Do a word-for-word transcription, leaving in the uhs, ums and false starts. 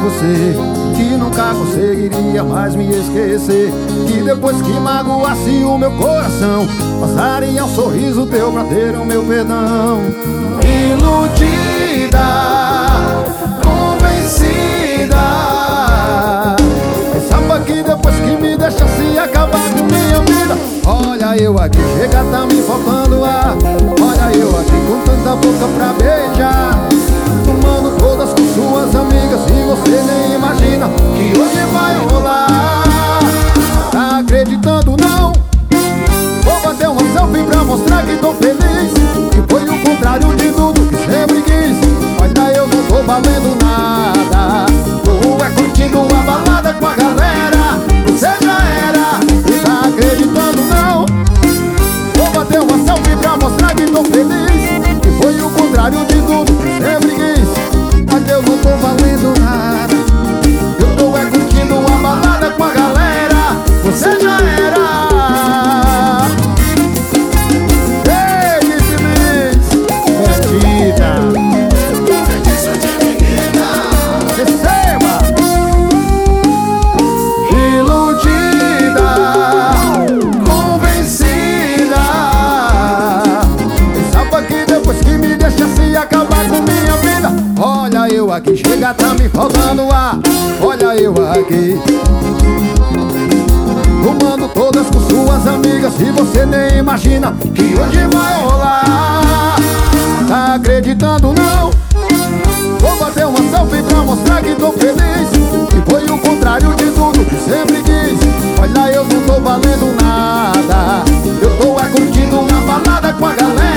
você, que nunca conseguiria mais me esquecer, que depois que magoasse o meu coração, passaria um sorriso teu pra ter o meu perdão. Iludida, convencida, pensava que depois que me deixasse ia acabar com minha vida. Olha eu aqui, chega, tá me faltando ar. Olha eu aqui com tanta boca pra beijar, tomando todas com suas amigas, e você nem imagina que hoje vai rolar. Tá acreditando não? Vou fazer uma selfie pra mostrar que tô feliz, que foi o contrário de tudo que sempre quis. Olha eu não tô valendo nada, tô é curtindo a balada com a galera, você já era. Tá acreditando não? Vou fazer uma selfie pra mostrar que tô feliz, que foi o contrário de tudo que sempre quis. Mas eu não tô valendo nada, eu tô é curtindo a balada com a galera, você já era. Ei, infeliz, perdida, receba. Iludida, convencida, pensava que depois que me deixasse ia acabar com minha vida. Olha eu aqui, chega, tá me faltando ar. Olha eu aqui, tomando todas com suas amigas, e você nem imagina que hoje vai rolar. Tá acreditando não? Vou fazer uma selfie pra mostrar que tô feliz, que foi o contrário de tudo que sempre quis. Olha eu não tô valendo nada, eu tô é curtindo uma balada com a galera.